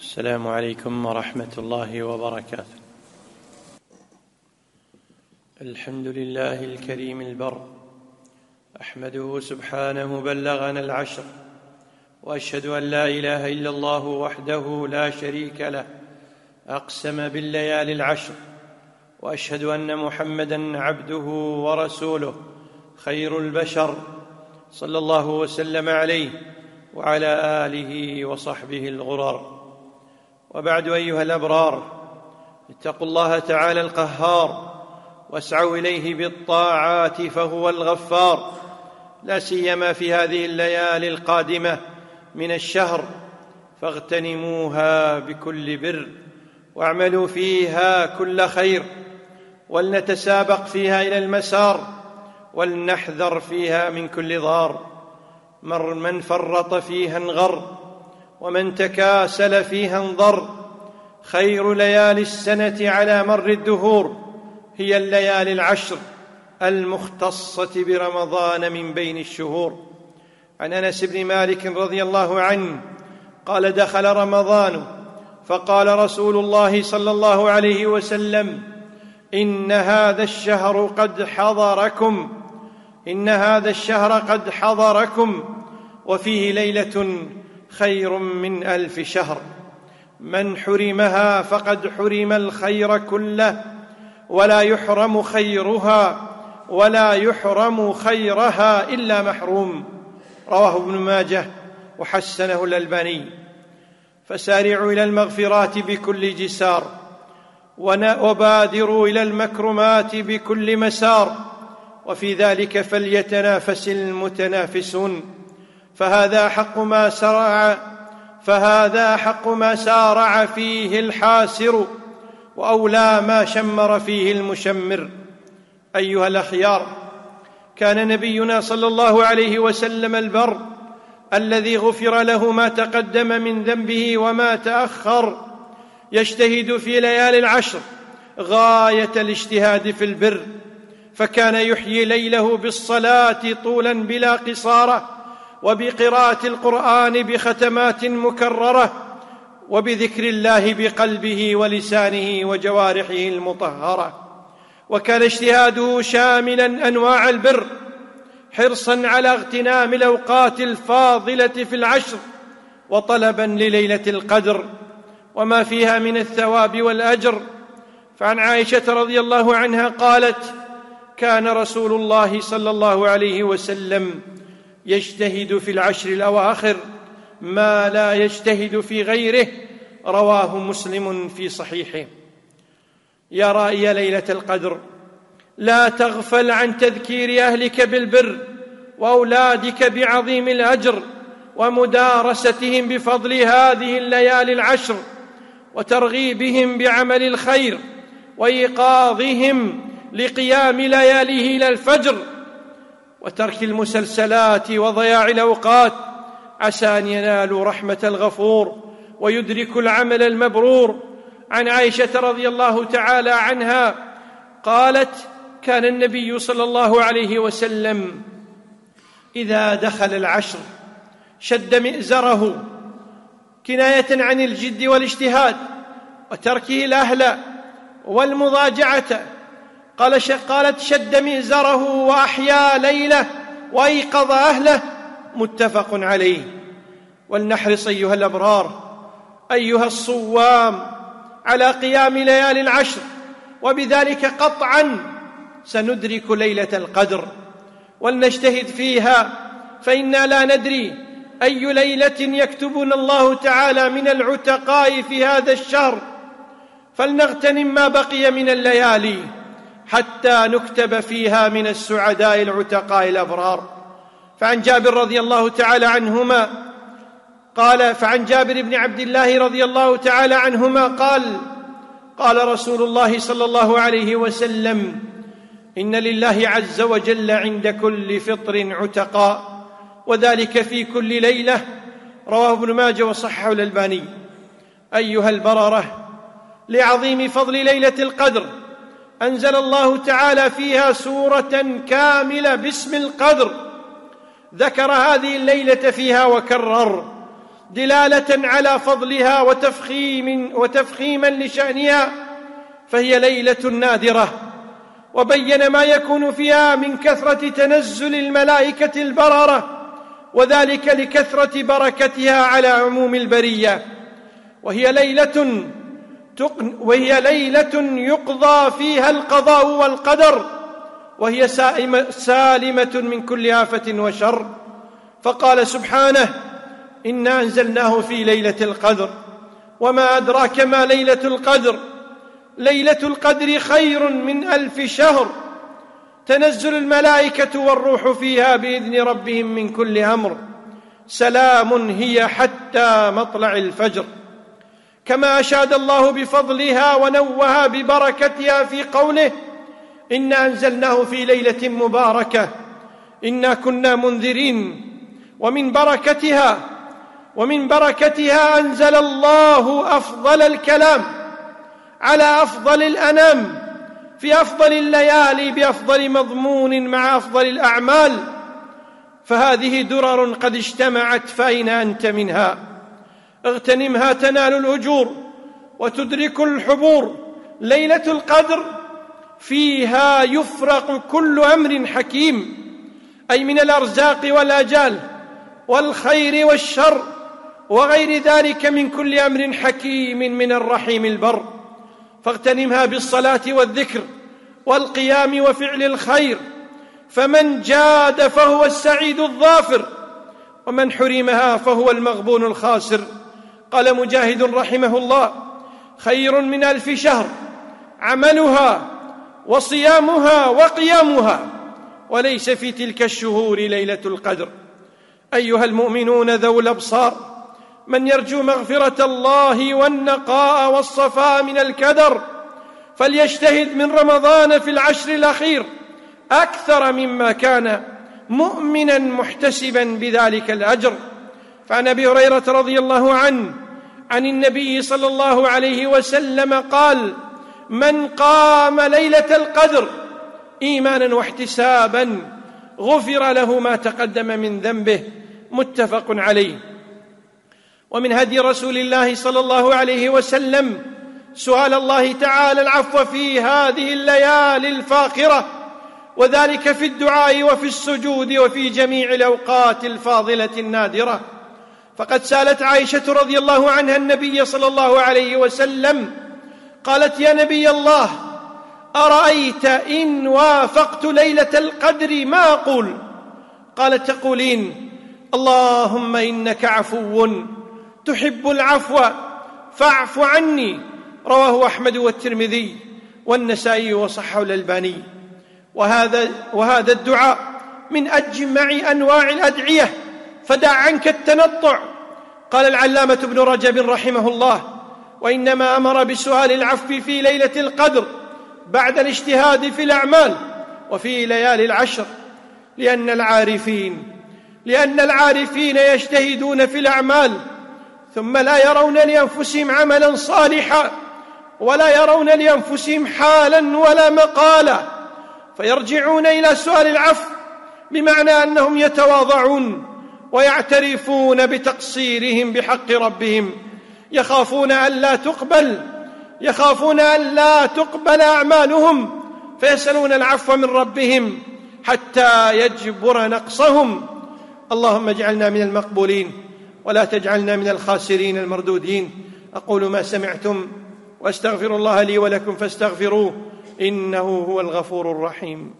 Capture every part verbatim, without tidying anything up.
السلام عليكم ورحمة الله وبركاته. الحمد لله الكريم البر، أحمده سبحانه بلغنا العشر، وأشهد أن لا إله إلا الله وحده لا شريك له أقسم بالليالي العشر، وأشهد أن محمدًا عبده ورسوله خير البشر صلى الله وسلم عليه وعلى آله وصحبه الغرر. وبعد، أيها الأبرار، اتقوا الله تعالى القهار واسعوا إليه بالطاعات فهو الغفار، لا سيما في هذه الليالي القادمة من الشهر، فاغتنموها بكل بر واعملوا فيها كل خير، ولنتسابق فيها إلى المسار، ولنحذر فيها من كل ضار. من فرط فيها انغر، ومن تكاسل فيها انضر. خير ليالي السنة على مر الدهور هي الليالي العشر المختصة برمضان من بين الشهور. عن أنس بن مالك رضي الله عنه قال: دخل رمضان فقال رسول الله صلى الله عليه وسلم: إن هذا الشهر قد حضركم إن هذا الشهر قد حضركم وفيه ليلة خير من ألف شهر. من حرمها فقد حرم الخير كله، ولا يحرم خيرها ولا يحرم خيرها إلا محروم. رواه ابن ماجه وحسنه الألباني. فسارعوا إلى المغفرات بكل جسار، وبادروا إلى المكرمات بكل مسار، وفي ذلك فليتنافس المتنافسون، فهذا حق ما سرع فهذا حق ما سارع فيه الحاسر، وأولى ما شمر فيه المشمر. أيها الأخيار، كان نبينا صلى الله عليه وسلم البر الذي غفر له ما تقدم من ذنبه وما تأخر يجتهد في ليالي العشر غاية الاجتهاد في البر، فكان يحيي ليله بالصلاة طولا بلا قصارة، وبقراءة القرآن بختمات مكررة، وبذكر الله بقلبه ولسانه وجوارحه المطهرة. وكان اجتهاده شاملا أنواع البر، حرصا على اغتنام الأوقات الفاضلة في العشر، وطلبا لليلة القدر وما فيها من الثواب والأجر. فعن عائشة رضي الله عنها قالت: كان رسول الله صلى الله عليه وسلم يجتهد في العشر الأواخر ما لا يجتهد في غيره. رواه مسلم في صحيحه. يا رائي ليلة القدر، لا تغفل عن تذكير أهلك بالبر، وأولادك بعظيم الأجر، ومدارستهم بفضل هذه الليالي العشر، وترغيبهم بعمل الخير، وإيقاظهم لقيام لياليه إلى الفجر، وترك المسلسلات وضياع الأوقات، عسى أن ينالوا رحمة الغفور ويدركوا العمل المبرور. عن عائشة رضي الله تعالى عنها قالت: كان النبي صلى الله عليه وسلم إذا دخل العشر شد مئزره، كناية عن الجد والاجتهاد وتركه الأهل والمضاجعة. قالت: شد مئزره وأحيا ليله وأيقظ أهله. متفق عليه. ولنحرص أيها الأبرار، أيها الصوام، على قيام ليالي العشر، وبذلك قطعا سندرك ليلة القدر، ولنجتهد فيها، فإنا لا ندري أي ليلة يكتبنا الله تعالى من العتقاء في هذا الشهر، فلنغتنم ما بقي من الليالي حتى نكتب فيها من السعداء العتقاء الأبرار. فعن جابر رضي الله تعالى عنهما قال فعن جابر بن عبد الله رضي الله تعالى عنهما قال: قال رسول الله صلى الله عليه وسلم: إن لله عز وجل عند كل فطر عتقاء، وذلك في كل ليلة. رواه ابن ماجه وصححه الألباني. أيها البررة، لعظيم فضل ليلة القدر أنزل الله تعالى فيها سورة كاملة باسم القدر، ذكر هذه الليلة فيها وكرر، دلالة على فضلها وتفخيم وتفخيما لشأنها، فهي ليلة نادرة، وبين ما يكون فيها من كثرة تنزل الملائكة البررة، وذلك لكثرة بركتها على عموم البرية. وهي ليلة وهي ليلة يقضى فيها القضاء والقدر، وهي سالمة من كل آفة وشر. فقال سبحانه: إنا أنزلناه في ليلة القدر، وما أدراك ما ليلة القدر، ليلة القدر خير من ألف شهر، تنزل الملائكة والروح فيها بإذن ربهم من كل أمر، سلام هي حتى مطلع الفجر. كما أشاد الله بفضلها ونوه ببركتها في قوله: إنا أنزلناه في ليلة مباركة إنا كنا منذرين. ومن بركتها ومن بركتها أنزل الله أفضل الكلام على أفضل الأنام في أفضل الليالي بأفضل مضمون مع أفضل الأعمال، فهذه درر قد اجتمعت، فأين أنت منها؟ اغتنمها تنال الأجور وتدرك الحبور. ليلة القدر فيها يفرق كل أمر حكيم، أي من الأرزاق والآجال والخير والشر وغير ذلك من كل أمر حكيم من الرحيم البر. فاغتنمها بالصلاة والذكر والقيام وفعل الخير، فمن جاد فهو السعيد الظافر، ومن حرمها فهو المغبون الخاسر. قال مجاهد رحمه الله: خير من ألف شهر عملها وصيامها وقيامها، وليس في تلك الشهور ليلة القدر. أيها المؤمنون ذو الأبصار، من يرجو مغفرة الله والنقاء والصفاء من الكدر فليجتهد من رمضان في العشر الأخير أكثر مما كان، مؤمنا محتسبا بذلك الأجر. فعن أبي هريرة رضي الله عنه عن النبي صلى الله عليه وسلم قال: من قام ليلة القدر إيمانا واحتسابا غفر له ما تقدم من ذنبه، متفق عليه. ومن هدي رسول الله صلى الله عليه وسلم سؤال الله تعالى العفو في هذه الليالي الفاخرة، وذلك في الدعاء وفي السجود وفي جميع الأوقات الفاضلة النادرة. فقد سألت عائشة رضي الله عنها النبي صلى الله عليه وسلم قالت: يا نبي الله، أرأيت إن وافقت ليلة القدر ما أقول؟ قالت: تقولين: اللهم إنك عفو تحب العفو فاعف عني. رواه أحمد والترمذي والنسائي وصححه الألباني. وهذا, وهذا الدعاء من أجمع أنواع الأدعية، فدع عنك التنطع. قال العلامة ابن رجب رحمه الله: وإنما أمر بسؤال العفو في ليلة القدر بعد الاجتهاد في الأعمال وفي ليالي العشر، لأن العارفين لأن العارفين يجتهدون في الأعمال ثم لا يرون لأنفسهم عملا صالحا، ولا يرون لأنفسهم حالا ولا مقالا، فيرجعون إلى سؤال العفو، بمعنى أنهم يتواضعون ويعترفون بتقصيرهم بحق ربهم، يخافون أن لا تقبل يخافون أن لا تقبل أعمالهم، فيسألون العفو من ربهم حتى يجبر نقصهم. اللهم اجعلنا من المقبولين ولا تجعلنا من الخاسرين المردودين. أقول ما سمعتم وأستغفر الله لي ولكم فاستغفروه إنه هو الغفور الرحيم.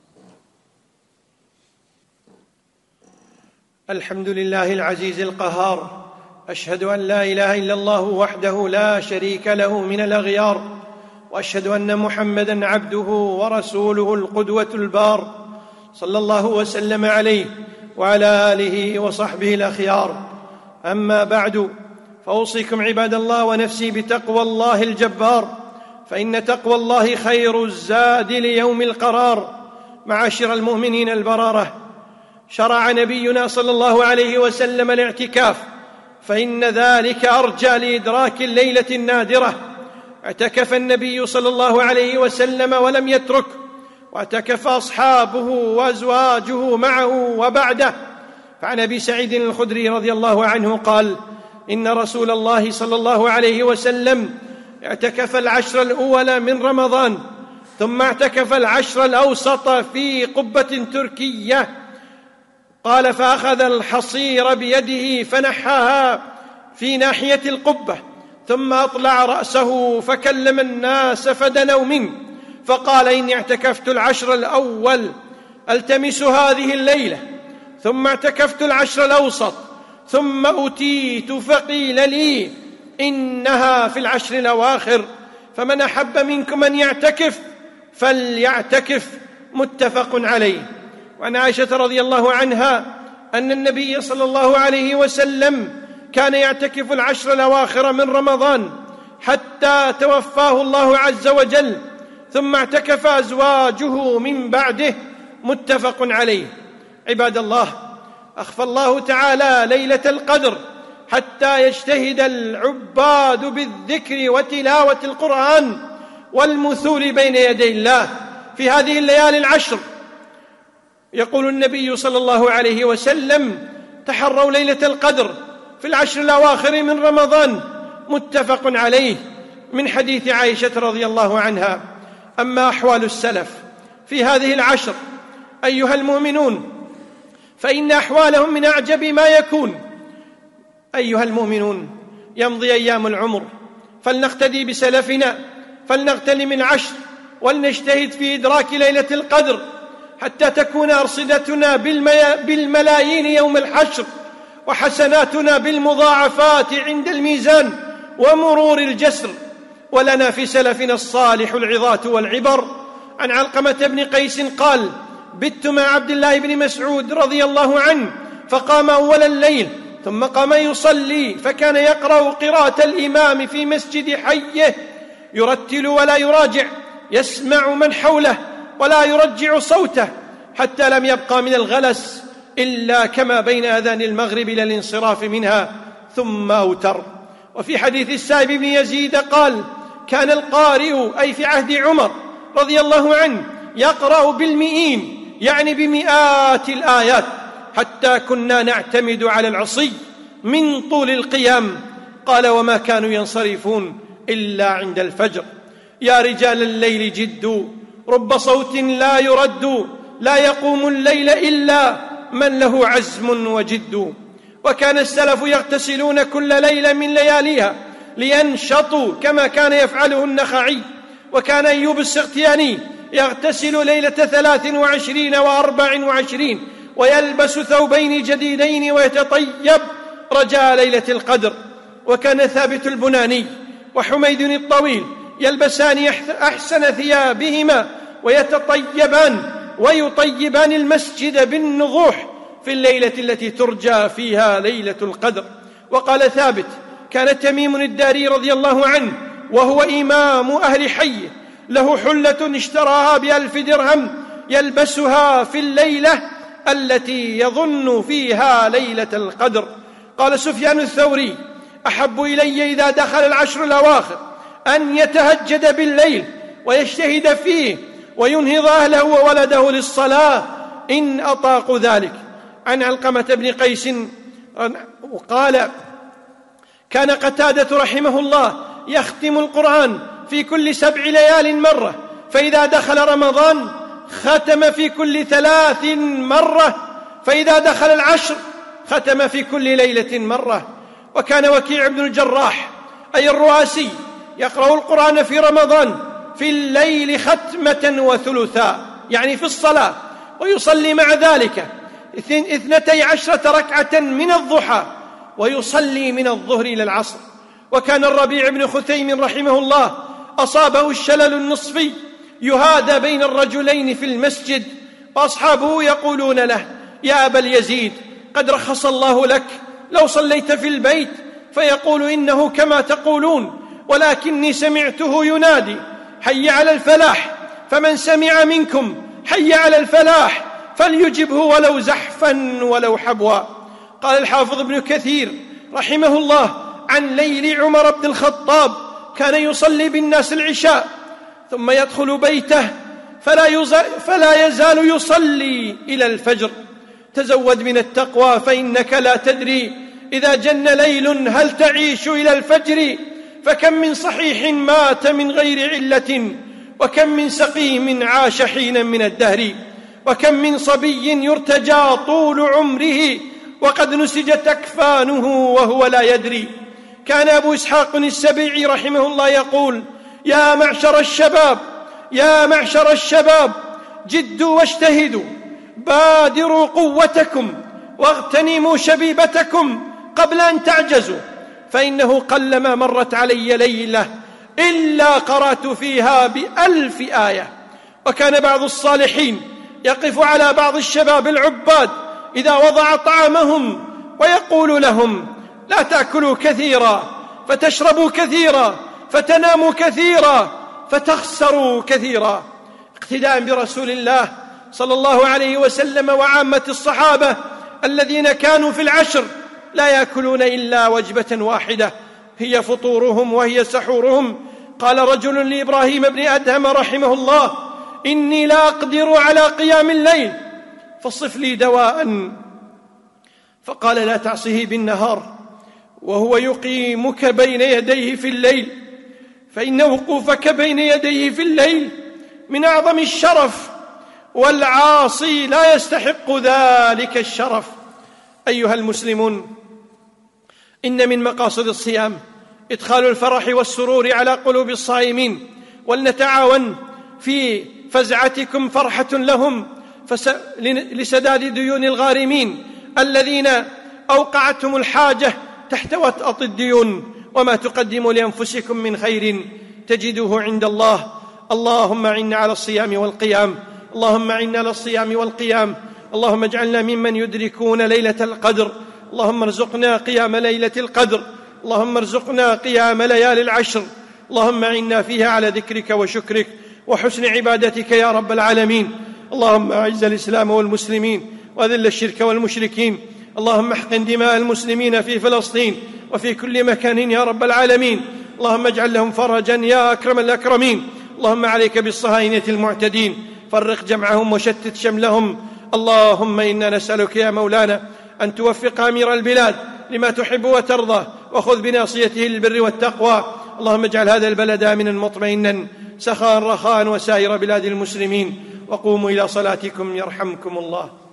الحمد لله العزيز القهار، أشهد أن لا إله إلا الله وحده لا شريك له من الأغيار، وأشهد أن محمدًا عبده ورسوله القدوة البار، صلى الله وسلم عليه وعلى آله وصحبه الأخيار. أما بعد، فأوصيكم عباد الله ونفسي بتقوى الله الجبار، فإن تقوى الله خير الزاد ليوم القرار. معاشر المؤمنين البررة، شرع نبينا صلى الله عليه وسلم الاعتكاف، فإن ذلك أرجى لإدراك الليلة النادرة. اعتكف النبي صلى الله عليه وسلم ولم يترك، واعتكف أصحابه وأزواجه معه وبعده. فعن أبي سعيد الخدري رضي الله عنه قال: إن رسول الله صلى الله عليه وسلم اعتكف العشر الأول من رمضان، ثم اعتكف العشر الأوسط في قبة تركية. قال: فأخذ الحصير بيده فنحاها في ناحية القبة، ثم أطلع رأسه فكلم الناس فدنوا منه، فقال: إني اعتكفت العشر الأول ألتمس هذه الليلة، ثم اعتكفت العشر الأوسط، ثم أتيت فقيل لي إنها في العشر الأواخر، فمن أحب منكم أن يعتكف فليعتكف. متفق عليه. وعن عائشة رضي الله عنها أن النبي صلى الله عليه وسلم كان يعتكف العشر الأواخر من رمضان حتى توفاه الله عز وجل، ثم اعتكف أزواجه من بعده. متفق عليه. عباد الله، أخفى الله تعالى ليلة القدر حتى يجتهد العباد بالذكر وتلاوة القرآن والمثول بين يدي الله في هذه الليالي العشر. يقول النبي صلى الله عليه وسلم: تحروا ليلة القدر في العشر الأواخر من رمضان. متفق عليه، من حديث عائشة رضي الله عنها. أما أحوال السلف في هذه العشر أيها المؤمنون فإن أحوالهم من أعجب ما يكون. أيها المؤمنون، يمضي أيام العمر، فلنقتدي بسلفنا، فلنغتنم العشر ولنجتهد في إدراك ليلة القدر حتى تكون أرصدتنا بالملايين يوم الحشر، وحسناتنا بالمضاعفات عند الميزان ومرور الجسر. ولنا في سلفنا الصالح العظات والعبر. عن علقمة بن قيس قال: بت مع عبد الله بن مسعود رضي الله عنه، فقام أول الليل ثم قام يصلي، فكان يقرأ قراءة الإمام في مسجد حيه، يرتل ولا يراجع، يسمع من حوله ولا يرجع صوته، حتى لم يبقى من الغلس إلا كما بين أذان المغرب إلى الانصراف منها، ثم أوتر. وفي حديث السائب بن يزيد قال: كان القارئ أي في عهد عمر رضي الله عنه يقرأ بالمئين، يعني بمئات الآيات، حتى كنا نعتمد على العصي من طول القيام. قال: وما كانوا ينصرفون إلا عند الفجر. يا رجال الليل جدوا، رب صوت لا يرد، لا يقوم الليل إلا من له عزم وجد. وكان السلف يغتسلون كل ليلة من لياليها لينشطوا كما كان يفعله النخعي. وكان أيوب السختياني يغتسل ليلة ثلاث وعشرين وأربع وعشرين ويلبس ثوبين جديدين ويتطيب رجاء ليلة القدر. وكان ثابت البناني وحميد الطويل يلبسان أحسن ثيابهما ويتطيبان ويطيبان المسجد بالنضوح في الليلة التي ترجى فيها ليلة القدر. وقال ثابت: كان تميم الداري رضي الله عنه وهو إمام أهل حيه له حلة اشتراها بألف درهم يلبسها في الليلة التي يظن فيها ليلة القدر. قال سفيان الثوري: أحب إلي إذا دخل العشر الأواخر أن يتهجد بالليل ويجتهد فيه وينهض أهله وولده للصلاة إن أطاقوا ذلك. عن علقمة بن قيس قال: كان قتادة رحمه الله يختم القرآن في كل سبع ليال مرة، فإذا دخل رمضان ختم في كل ثلاث مرة، فإذا دخل العشر ختم في كل ليلة مرة. وكان وكيع بن الجراح أي الرؤاسي يقرأ القرآن في رمضان في الليل ختمة وثلثا، يعني في الصلاة، ويصلي مع ذلك اثنتي عشرة ركعة من الضحى، ويصلي من الظهر إلى العصر. وكان الربيع بن خثيم رحمه الله أصابه الشلل النصفي يهادى بين الرجلين في المسجد، وأصحابه يقولون له: يا أبا اليزيد، قد رخص الله لك لو صليت في البيت. فيقول: إنه كما تقولون، ولكني سمعته ينادي: حي على الفلاح، فمن سمع منكم حي على الفلاح فليجبه ولو زحفا ولو حبوا. قال الحافظ ابن كثير رحمه الله عن ليل عمر بن الخطاب: كان يصلي بالناس العشاء ثم يدخل بيته فلا, فلا يزال يصلي إلى الفجر. تزود من التقوى فإنك لا تدري إذا جن ليل هل تعيش إلى الفجر؟ فكم من صحيح مات من غير علة، وكم من سقيم عاش حينا من الدهر، وكم من صبي يرتجى طول عمره وقد نسجت أكفانه وهو لا يدري. كان أبو إسحاق السبيعي رحمه الله يقول: يا معشر الشباب يا معشر الشباب جدوا واجتهدوا، بادروا قوتكم واغتنموا شبيبتكم قبل أن تعجزوا، فإنه قلما مرت علي ليلة إلا قرأت فيها بألف آية. وكان بعض الصالحين يقف على بعض الشباب العباد إذا وضع طعامهم ويقول لهم: لا تأكلوا كثيرا فتشربوا كثيرا فتناموا كثيرا فتخسروا كثيرا، اقتداء برسول الله صلى الله عليه وسلم وعامة الصحابة الذين كانوا في العشر لا يأكلون إلا وجبة واحدة هي فطورهم وهي سحورهم. قال رجل لإبراهيم بن أدهم رحمه الله: إني لا أقدر على قيام الليل فصف لي دواء. فقال: لا تعصه بالنهار وهو يقيمك بين يديه في الليل، فإن وقوفك بين يديه في الليل من أعظم الشرف، والعاصي لا يستحق ذلك الشرف. أيها المسلمون، إن من مقاصد الصيام إدخال الفرح والسرور على قلوب الصائمين، ولنتعاون في فزعتكم فرحة لهم لسداد ديون الغارمين الذين أوقعتهم الحاجة تحت وطأة الديون. وما تقدموا لأنفسكم من خير تجدوه عند الله. اللهم أعنا على الصيام والقيام، اللهم أعنا على الصيام والقيام، اللهم اجعلنا ممن يدركون ليلة القدر، اللهم ارزقنا قيام ليلة القدر، اللهم ارزقنا قيام ليالي العشر، اللهم أعنا فيها على ذكرك وشكرك وحسن عبادتك يا رب العالمين. اللهم أعز الإسلام والمسلمين وأذل الشرك والمشركين، اللهم احقن دماء المسلمين في فلسطين وفي كل مكان يا رب العالمين، اللهم اجعل لهم فرجا يا أكرم الأكرمين. اللهم عليك بالصهاينة المعتدين، فرق جمعهم وشتت شملهم. اللهم إنا نسألك يا مولانا أن توفق أمير البلاد لما تحب وترضى، وخذ بناصيته للبر والتقوى. اللهم اجعل هذا البلد آمنا مطمئنا سخاء رخاء وسائر بلاد المسلمين. وقوموا إلى صلاتكم يرحمكم الله.